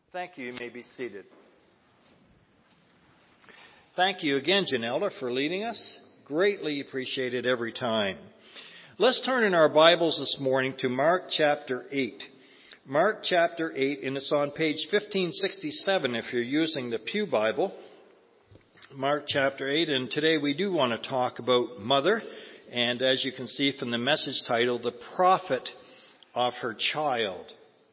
Thank you. You may be seated. Thank you again, Janella, for leading us. Greatly appreciated every time. Let's turn in our Bibles this morning to Mark chapter 8. Mark chapter 8, and it's on page 1567 if you're using the Pew Bible. Mark chapter 8, and today we do want to talk about mother, and as you can see from the message title, the prophet of her child.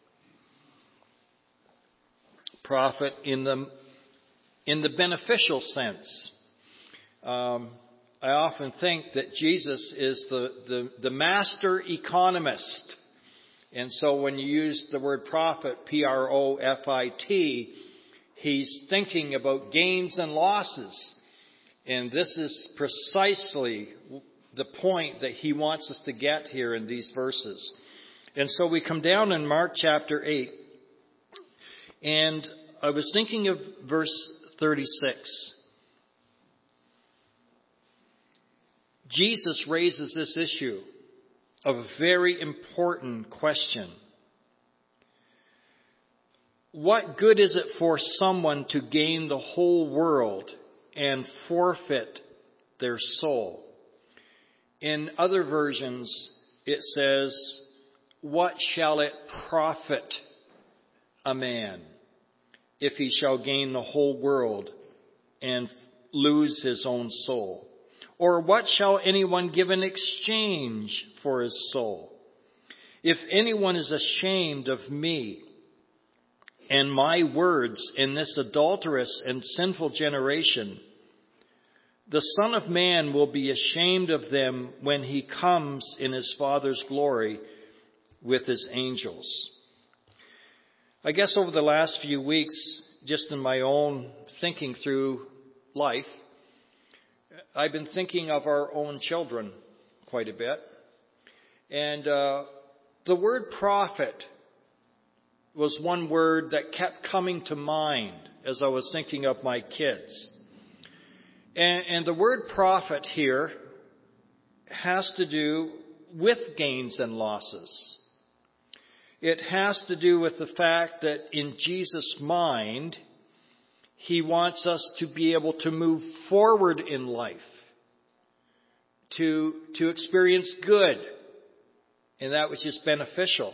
Prophet in the beneficial sense. I often think that Jesus is the master economist. And so when you use the word prophet, P-R-O-F-I-T, he's thinking about gains and losses. And this is precisely the point that he wants us to get here in these verses. And so we come down in Mark chapter 8. And I was thinking of verse 36. Jesus raises this issue of a very important question. What good is it for someone to gain the whole world and forfeit their soul? In other versions, it says, what shall it profit a man if he shall gain the whole world and lose his own soul? Or what shall anyone give in exchange for his soul? If anyone is ashamed of me and my words in this adulterous and sinful generation, the Son of Man will be ashamed of them when he comes in his Father's glory with his angels. I guess over the last few weeks, just in my own thinking through life, I've been thinking of our own children quite a bit. And the word prophet was one word that kept coming to mind as I was thinking of my kids. And the word prophet here has to do with gains and losses. It has to do with the fact that in Jesus' mind, he wants us to be able to move forward in life, to experience good and that which is beneficial,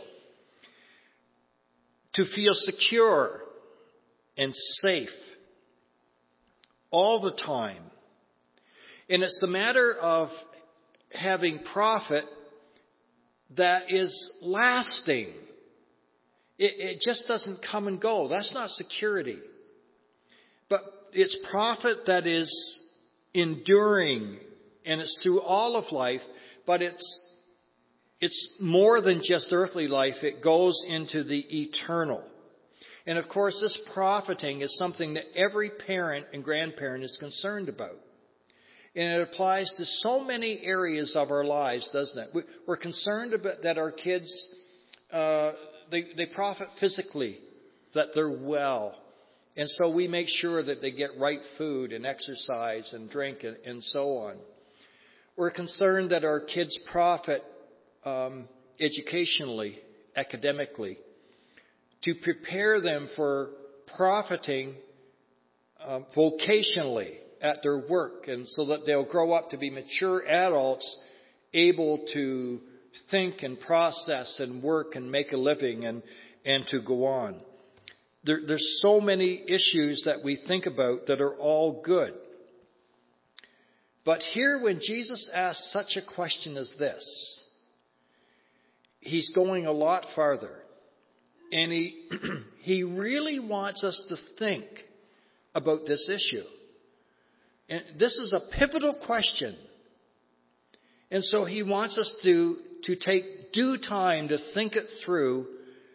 to feel secure and safe all the time. And it's the matter of having profit that is lasting. It just doesn't come and go. That's not security. But it's profit that is enduring, and it's through all of life, but it's more than just earthly life. It goes into the eternal. And of course, this profiting is something that every parent and grandparent is concerned about. And it applies to so many areas of our lives, doesn't it? We're concerned about that our kids, they profit physically, that they're well. And so we make sure that they get right food and exercise and drink and so on. We're concerned that our kids profit educationally, academically, to prepare them for profiting vocationally at their work, and so that they'll grow up to be mature adults able to think and process and work and make a living and to go on. There's so many issues that we think about that are all good. But here, when Jesus asks such a question as this, he's going a lot farther. And he really wants us to think about this issue. And this is a pivotal question. And so he wants us to take due time to think it through,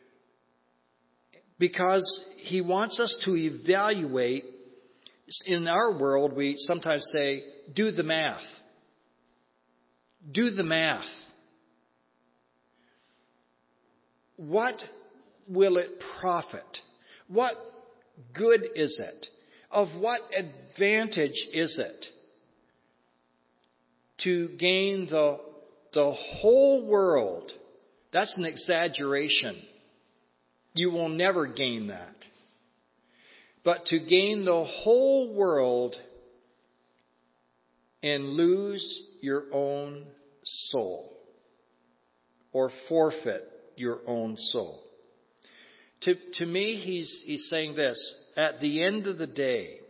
because he wants us to evaluate. In our world, we sometimes say, do the math. Do the math. What will it profit? What good is it? Of what advantage is it to gain the whole world? That's an exaggeration. You will never gain that. but to gain the whole world and lose your own soul, or forfeit your own soul. To me, he's saying this: at the end of the day,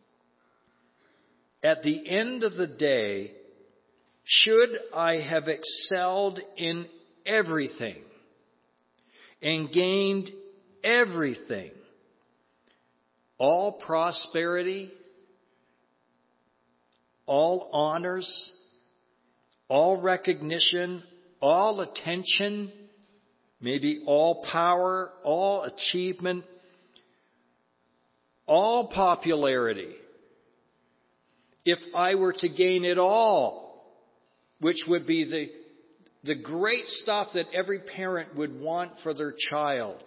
should I have excelled in everything and gained everything, all prosperity, all honors, all recognition, all attention, maybe all power, all achievement, all popularity, if I were to gain it all, which would be the great stuff that every parent would want for their child,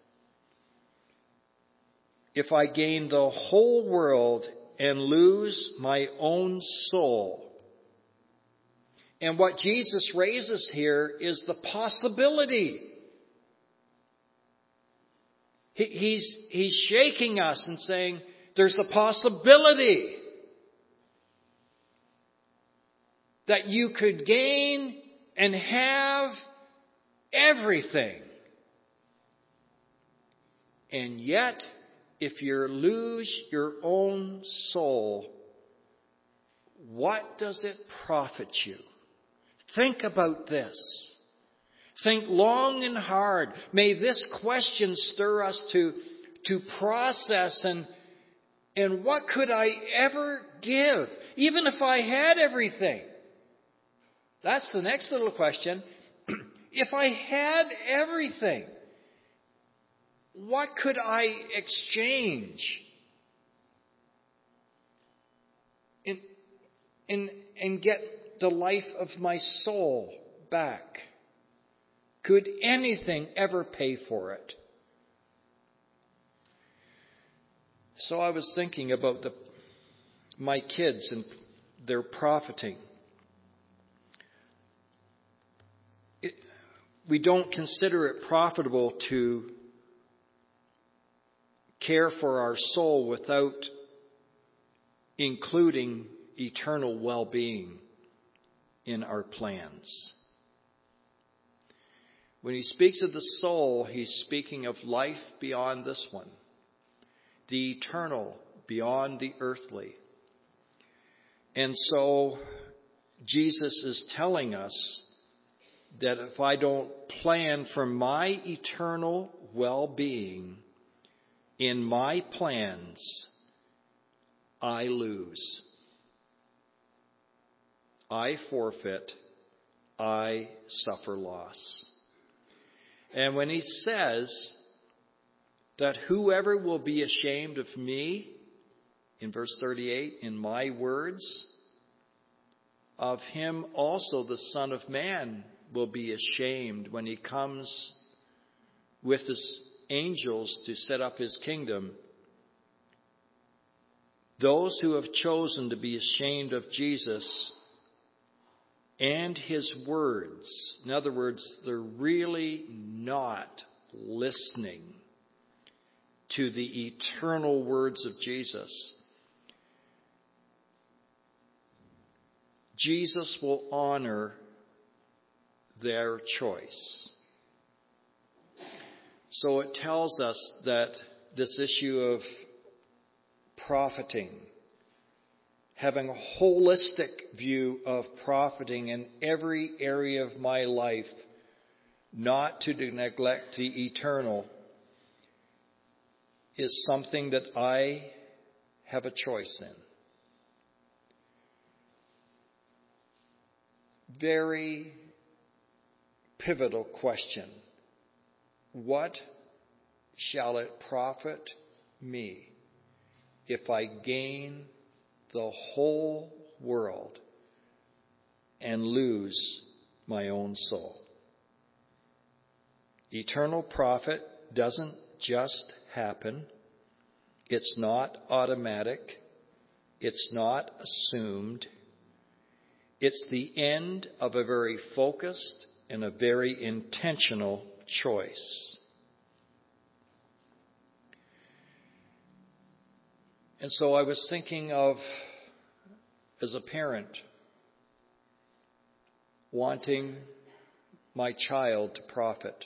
if I gain the whole world and lose my own soul. And what Jesus raises here is the possibility. He's shaking us and saying, there's a possibility that you could gain and have everything. And yet, if you lose your own soul, what does it profit you? Think about this. Think long and hard. May this question stir us to process and what could I ever give, even if I had everything? That's the next little question. If I had everything, what could I exchange and get the life of my soul back? Could anything ever pay for it? So I was thinking about my kids and their profiting. We don't consider it profitable to care for our soul without including eternal well-being in our plans. When he speaks of the soul, he's speaking of life beyond this one, the eternal beyond the earthly. And so Jesus is telling us that if I don't plan for my eternal well-being in my plans, I lose. I forfeit. I suffer loss. And when he says that whoever will be ashamed of me, in verse 38, in my words, of him also the Son of Man will be ashamed when he comes with his angels to set up his kingdom. Those who have chosen to be ashamed of Jesus and his words, in other words, they're really not listening to the eternal words of Jesus, Jesus will honor their choice. So it tells us that this issue of profiting, having a holistic view of profiting in every area of my life, not to neglect the eternal, is something that I have a choice in. Very pivotal question. What shall it profit me if I gain the whole world and lose my own soul? Eternal profit doesn't just happen. It's not automatic. It's not assumed. It's the end of a very focused and a very intentional choice. And so I was thinking of, as a parent, wanting my child to profit.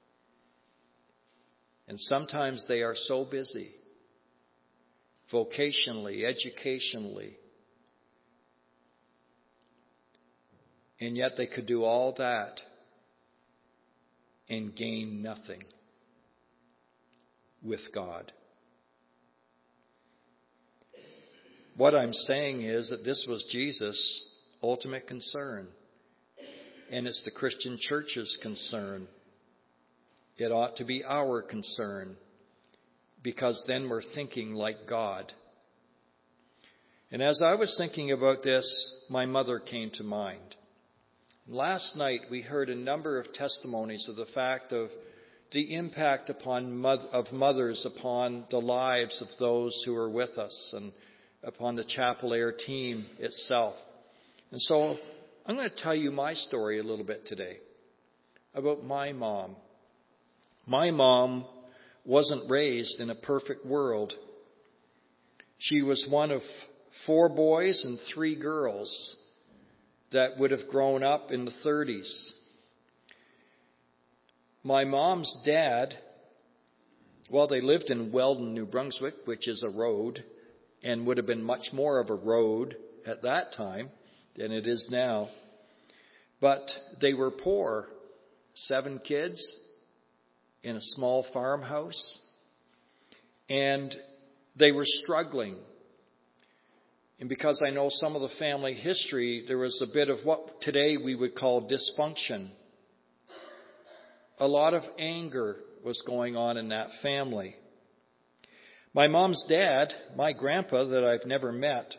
And sometimes they are so busy, vocationally, educationally, and yet they could do all that and gain nothing with God. What I'm saying is that this was Jesus' ultimate concern, and it's the Christian church's concern. It ought to be our concern, because then we're thinking like God. And as I was thinking about this, my mother came to mind. Last night we heard a number of testimonies of the fact of the impact of mothers upon the lives of those who are with us and upon the Chapel Air team itself. And so I'm going to tell you my story a little bit today about my mom. My mom wasn't raised in a perfect world. She was one of 4 boys and 3 girls that would have grown up in the 30s. My mom's dad, well, they lived in Weldon, New Brunswick, which is a road, and would have been much more of a road at that time than it is now. But they were poor. 7 kids in a small farmhouse. And they were struggling. And because I know some of the family history, there was a bit of what today we would call dysfunction. A lot of anger was going on in that family. My mom's dad, my grandpa that I've never met,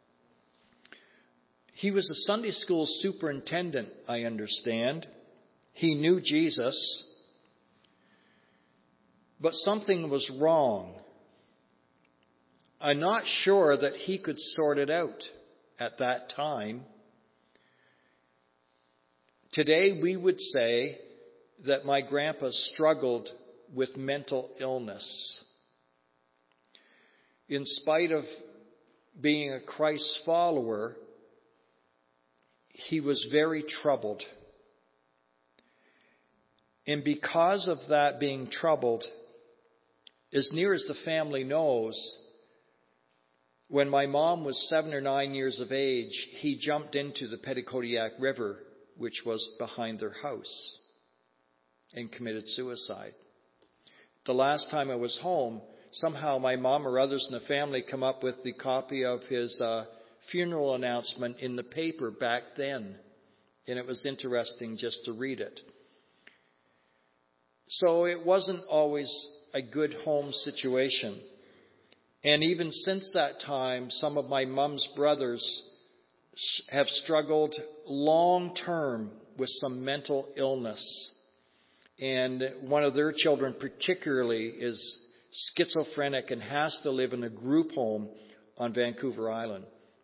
he was a Sunday school superintendent, I understand. He knew Jesus, but something was wrong. I'm not sure that he could sort it out at that time. Today we would say that my grandpa struggled with mental illness. In spite of being a Christ follower, he was very troubled. And because of that being troubled, as near as the family knows, when my mom was 7 or 9 years of age, he jumped into the Petitcodiac River, which was behind their house, and committed suicide. The last time I was home, somehow my mom or others in the family come up with the copy of his funeral announcement in the paper back then. And it was interesting just to read it. So it wasn't always a good home situation. And even since that time, some of my mom's brothers have struggled long term with some mental illness. And one of their children particularly is schizophrenic and has to live in a group home on Vancouver Island.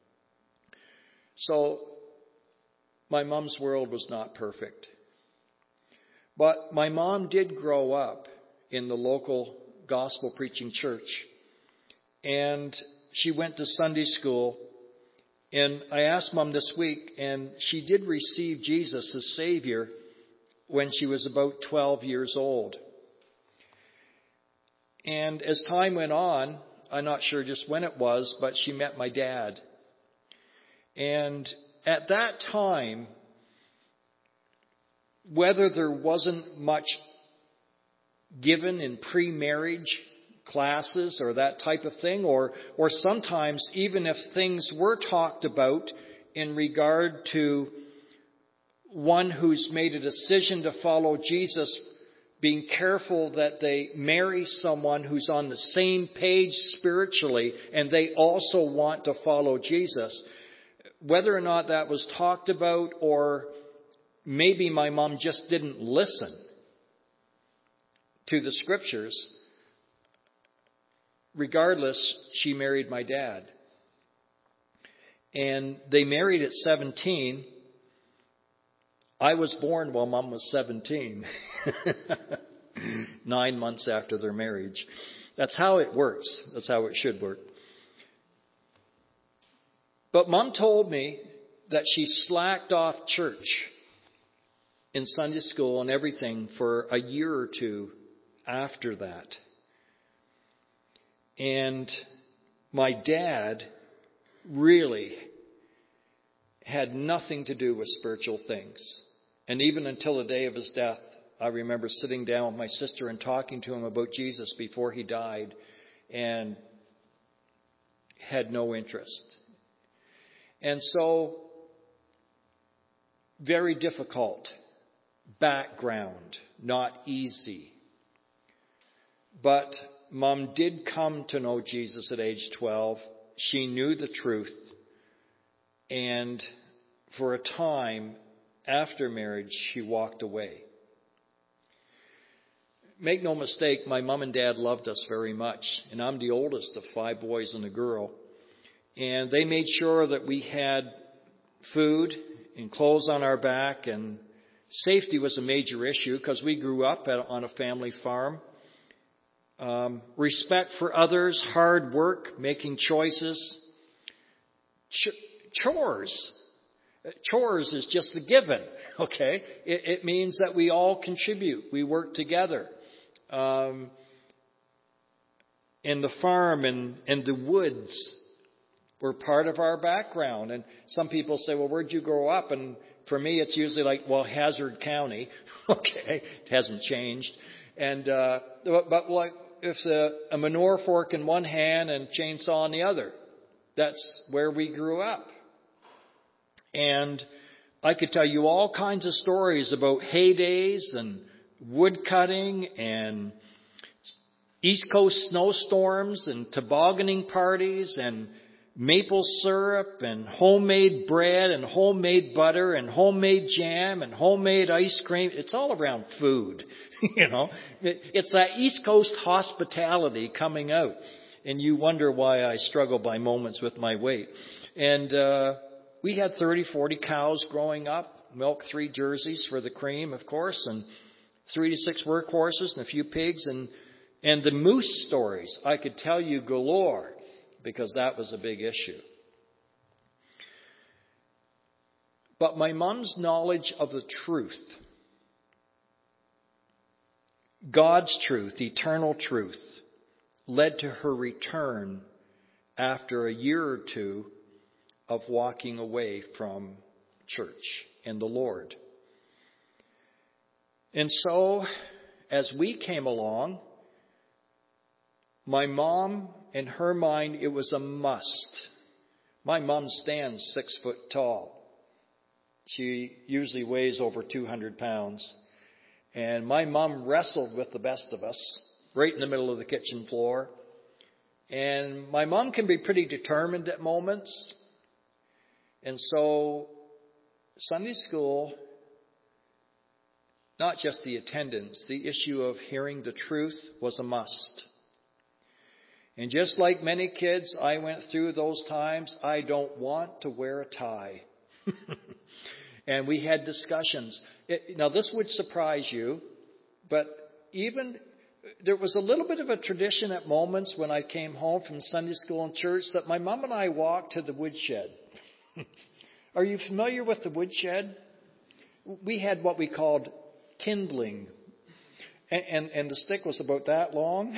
So my mom's world was not perfect. But my mom did grow up in the local gospel preaching church. And she went to Sunday school. And I asked Mom this week, and she did receive Jesus as Savior when she was about 12 years old. And as time went on, I'm not sure just when it was, but she met my dad. And at that time, whether there wasn't much given in pre-marriage classes or that type of thing, or sometimes even if things were talked about in regard to one who's made a decision to follow Jesus, being careful that they marry someone who's on the same page spiritually and they also want to follow Jesus. Whether or not that was talked about, or maybe my mom just didn't listen to the scriptures, regardless, she married my dad. And they married at 17. I was born while Mom was 17. 9 months after their marriage. That's how it works. That's how it should work. But Mom told me that she slacked off church in Sunday school and everything for a year or two after that. And my dad really had nothing to do with spiritual things. And even until the day of his death, I remember sitting down with my sister and talking to him about Jesus before he died, and had no interest. And so, very difficult background, not easy. But Mom did come to know Jesus at age 12. She knew the truth. And for a time after marriage, she walked away. Make no mistake, my mom and dad loved us very much. And I'm the oldest of 5 boys and a girl. And they made sure that we had food and clothes on our back. And safety was a major issue because we grew up on a family farm. Respect for others, hard work, making choices. Chores. Chores is just a given, okay? It means that we all contribute. We work together. And the farm and the woods were part of our background. And some people say, well, where'd you grow up? And for me, it's usually like, well, Hazard County. Okay, it hasn't changed. And but like, if a manure fork in one hand and chainsaw in the other, that's where we grew up. And I could tell you all kinds of stories about heydays and wood cutting and East Coast snowstorms and tobogganing parties and maple syrup and homemade bread and homemade butter and homemade jam and homemade ice cream. It's all around food, you know. It's that East Coast hospitality coming out. And you wonder why I struggle by moments with my weight. And we had 30, 40 cows growing up, milk 3 jerseys for the cream, of course, and 3 to 6 workhorses and a few pigs. And the moose stories, I could tell you galore, because that was a big issue. But my mom's knowledge of the truth, God's truth, eternal truth, led to her return after a year or two of walking away from church and the Lord. And so, as we came along, my mom, in her mind, it was a must. My mom stands 6 foot tall. She usually weighs over 200 pounds. And my mom wrestled with the best of us, right in the middle of the kitchen floor. And my mom can be pretty determined at moments. And so, Sunday school, not just the attendance, the issue of hearing the truth was a must. And just like many kids, I went through those times. I don't want to wear a tie. And we had discussions. Now, this would surprise you, but even there was a little bit of a tradition at moments when I came home from Sunday school and church that my mom and I walked to the woodshed. Are you familiar with the woodshed? We had what we called kindling. And the stick was about that long.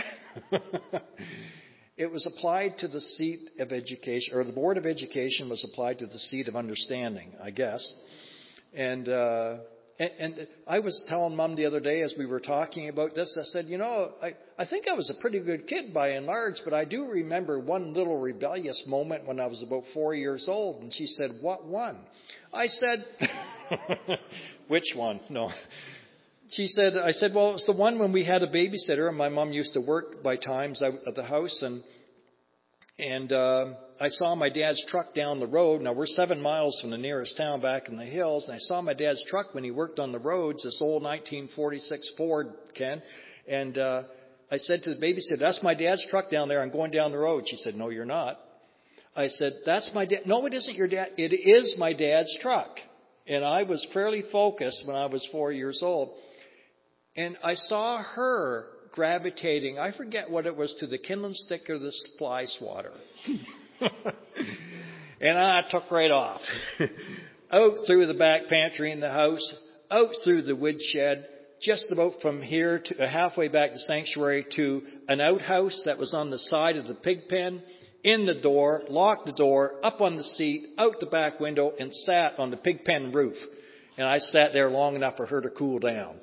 It was applied to the seat of education, or the Board of Education was applied to the seat of understanding, I guess. And I was telling Mom the other day as we were talking about this, I said, you know, I think I was a pretty good kid by and large, but I do remember one little rebellious moment when I was about 4 years old. And she said, what one? I said, which one? No. I said, well, it's the one when we had a babysitter, and my mom used to work by times out at the house, and I saw my dad's truck down the road. Now, we're 7 miles from the nearest town back in the hills, and I saw my dad's truck when he worked on the roads, this old 1946 Ford, Ken, and I said to the babysitter, that's my dad's truck down there. I'm going down the road. She said, no, you're not. I said, that's my dad. No, it isn't your dad. It is my dad's truck. And I was fairly focused when I was 4 years old. And I saw her gravitating, I forget what it was, to the kindling stick or the fly swatter. And I took right off. Out through the back pantry in the house, out through the woodshed, just about from here to halfway back to sanctuary to an outhouse that was on the side of the pig pen, in the door, locked the door, up on the seat, out the back window, and sat on the pig pen roof. And I sat there long enough for her to cool down.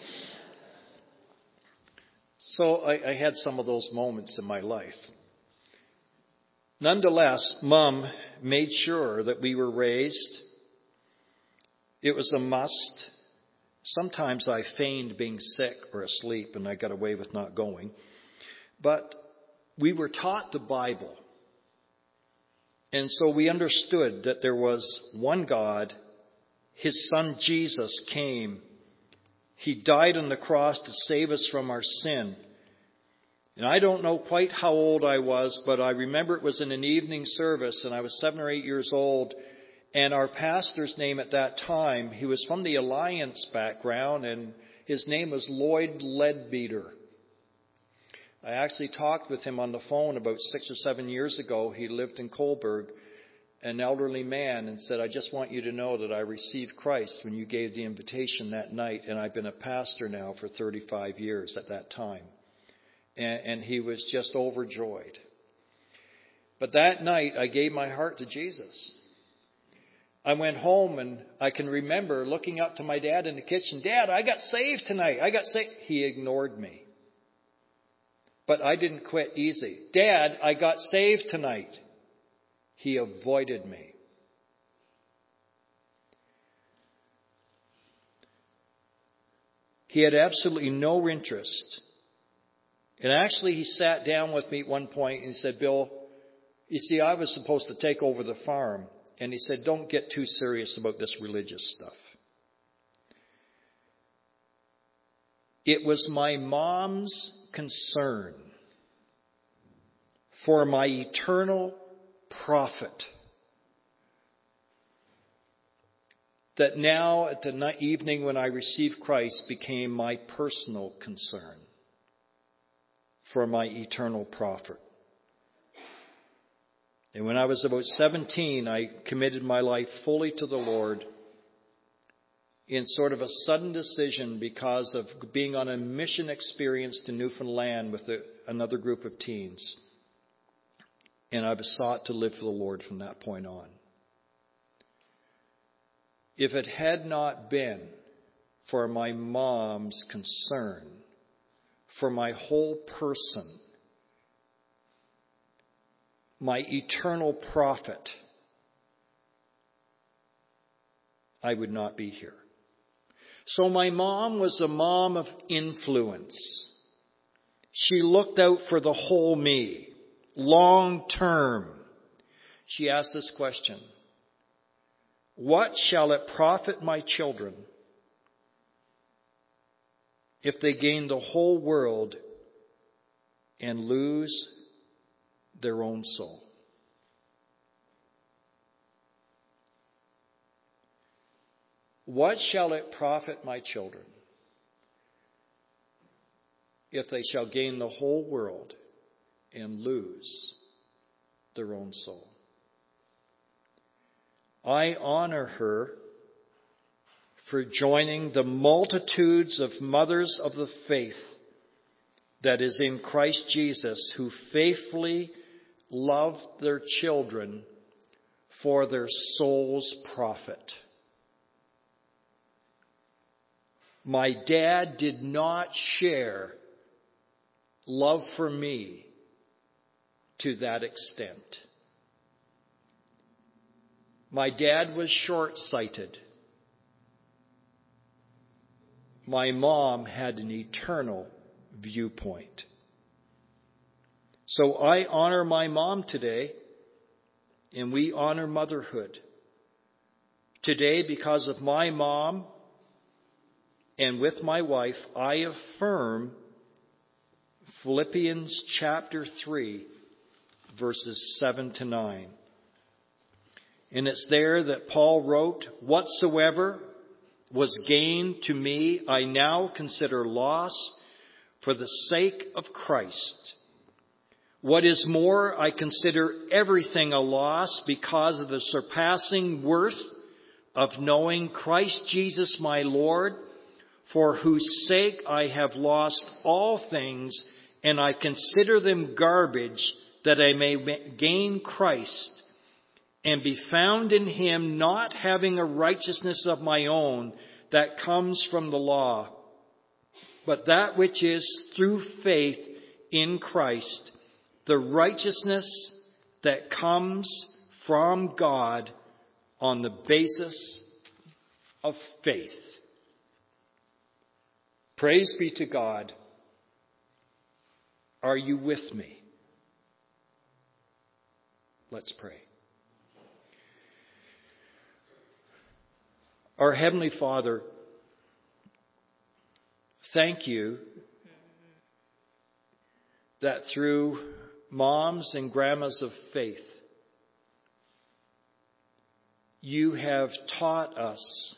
So I had some of those moments in my life. Nonetheless, Mom made sure that we were raised. It was a must. Sometimes I feigned being sick or asleep and I got away with not going. But we were taught the Bible. And so we understood that there was one God. His Son Jesus came. He died on the cross to save us from our sin. And I don't know quite how old I was, but I remember it was in an evening service and I was 7 or 8 years old. And our pastor's name at that time, he was from the Alliance background and his name was Lloyd Leadbeater. I actually talked with him on the phone about 6 or 7 years ago. He lived in Coburg, an elderly man, and said, I just want you to know that I received Christ when you gave the invitation that night, and I've been a pastor now for 35 years at that time. And he was just overjoyed. But that night, I gave my heart to Jesus. I went home, and I can remember looking up to my dad in the kitchen, Dad, I got saved tonight. I got saved. He ignored me. But I didn't quit easy. Dad, I got saved tonight. He avoided me. He had absolutely no interest. And actually, he sat down with me at one point and he said, Bill, you see, I was supposed to take over the farm. And he said, don't get too serious about this religious stuff. It was my mom's concern for my eternal profit that now at the evening when I received Christ became my personal concern for my eternal profit. And when I was about 17, I committed my life fully to the Lord in sort of a sudden decision because of being on a mission experience to Newfoundland with another group of teens. And I besought to live for the Lord from that point on. If it had not been for my mom's concern for my whole person, my eternal profit, I would not be here. So my mom was a mom of influence. She looked out for the whole me, long term. She asked this question, what shall it profit my children if they gain the whole world and lose their own soul? What shall it profit my children if they shall gain the whole world and lose their own soul? I honor her for joining the multitudes of mothers of the faith that is in Christ Jesus, who faithfully love their children for their soul's profit. My dad did not share love for me to that extent. My dad was short-sighted. My mom had an eternal viewpoint. So I honor my mom today, and we honor motherhood today because of my mom, and with my wife, I affirm Philippians chapter 3, verses 7 to 9. And it's there that Paul wrote, whatsoever was gained to me, I now consider loss for the sake of Christ. What is more, I consider everything a loss because of the surpassing worth of knowing Christ Jesus my Lord, for whose sake I have lost all things, and I consider them garbage, that I may gain Christ, and be found in him, not having a righteousness of my own that comes from the law, but that which is through faith in Christ, the righteousness that comes from God on the basis of faith. Praise be to God. Are you with me? Let's pray. Our Heavenly Father, thank you that through moms and grandmas of faith, you have taught us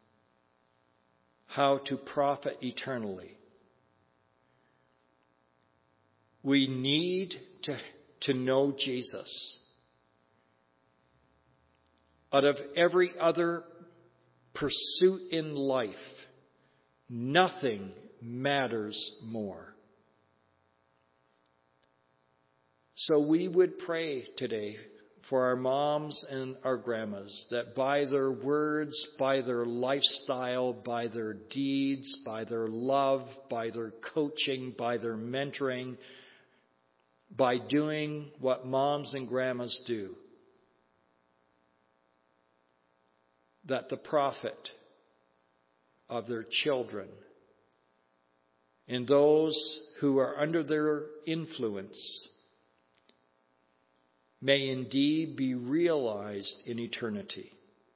how to profit eternally. We need to know Jesus. Out of every other pursuit in life, nothing matters more. So we would pray today for our moms and our grandmas, that by their words, by their lifestyle, by their deeds, by their love, by their coaching, by their mentoring, by doing what moms and grandmas do, that the profit of their children and those who are under their influence may indeed be realized in eternity.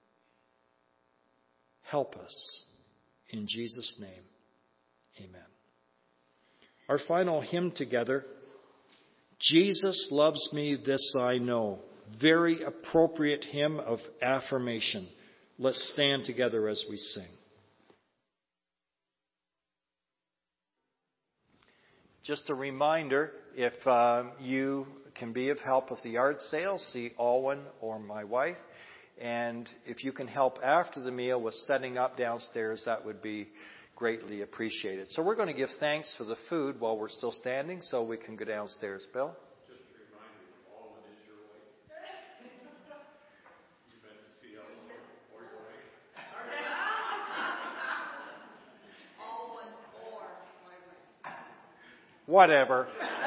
Help us. In Jesus' name, amen. Our final hymn together, Jesus Loves Me, This I Know. Very appropriate hymn of affirmation. Let's stand together as we sing. Just a reminder, if you can be of help with the yard sale, see Alwyn or my wife. And if you can help after the meal with setting up downstairs, that would be greatly appreciated. So we're going to give thanks for the food while we're still standing, so we can go downstairs. Bill? Just a reminder, Alwyn is your wife. You meant to see Alwyn or your wife? Alwyn or my wife. Whatever.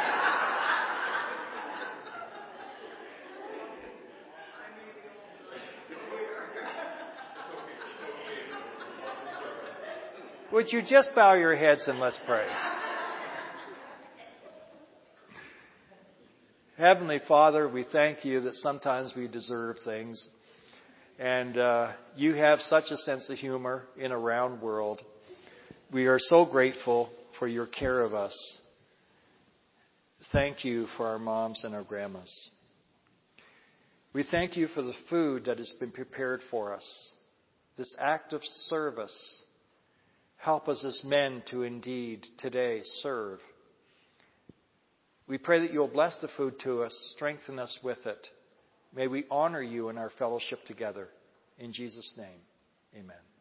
Would you just bow your heads and let's pray? Heavenly Father, we thank you that sometimes we deserve things. And you have such a sense of humor in a round world. We are so grateful for your care of us. Thank you for our moms and our grandmas. We thank you for the food that has been prepared for us. This act of service. Help us as men to indeed today serve. We pray that you'll bless the food to us, strengthen us with it. May we honor you in our fellowship together. In Jesus' name, amen.